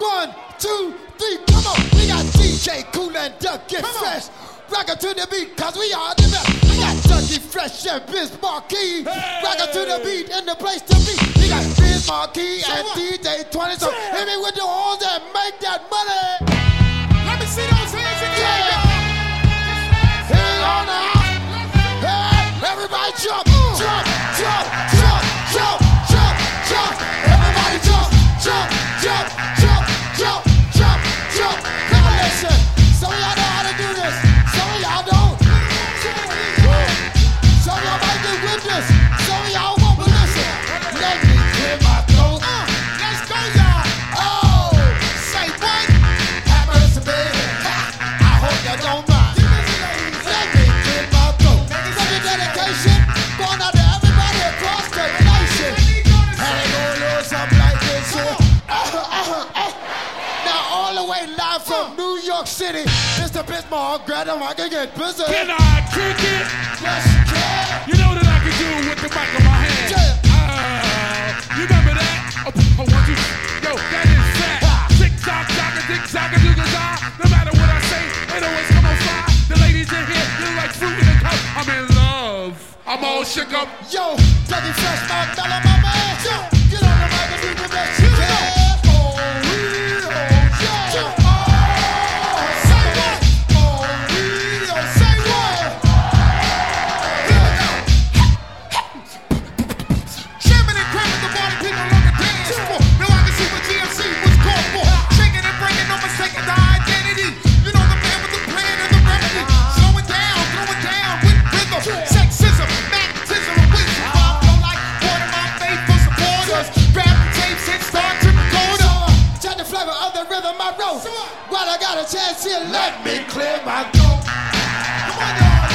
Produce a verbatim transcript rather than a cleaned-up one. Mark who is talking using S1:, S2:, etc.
S1: One, two, three, come on. We got D J Kool and Duck Get Fresh. Rockin' to the beat, cause we are the best. We got Ducky Fresh and Biz Marquee. Hey. Rockin' to the beat and the place to be. We got Biz Marquee so and what? D J twenty. So yeah. Hit me with the horns and make that money.
S2: Let me see those hands again.
S1: Yeah. Hang on now. Hey, everybody jump, jump, jump, jump, jump, jump, jump. Everybody jump, jump, jump, jump, jump, jump, jump. Now listen, some of y'all know how to do this. Some of y'all don't. Some of y'all might get with this. Some of y'all won't, but listen. Let me clear my throat.
S2: Uh, let's go, y'all.
S1: Oh,
S2: say what?
S1: Have mercy, baby. I hope you don't mind. Let me clear my throat. Such a dedication going out to everybody across the nation. And they gonna lose something like this here. Uh, uh, uh. Now all the way live from New York City, Mister Bismarck, grab him, I can get busy.
S2: Can I kick it?
S1: Yes, you can.
S2: You know what I can do with the mic in my hand?
S1: Yeah.
S2: Uh, you remember that? Oh, oh, one, two, yo, that is fat. Tick tock, tock, tick tock, do the No matter what I say, it always come on fly. The ladies in here, they like fruit in a cup. I'm in love. I'm all shook up.
S1: Yo, Dougie Fresh, my fella, my man. Yo, get on the mic and do the best you can. Oh, real, yeah. While I got a chance here, let me clear my throat. Come on, y'all.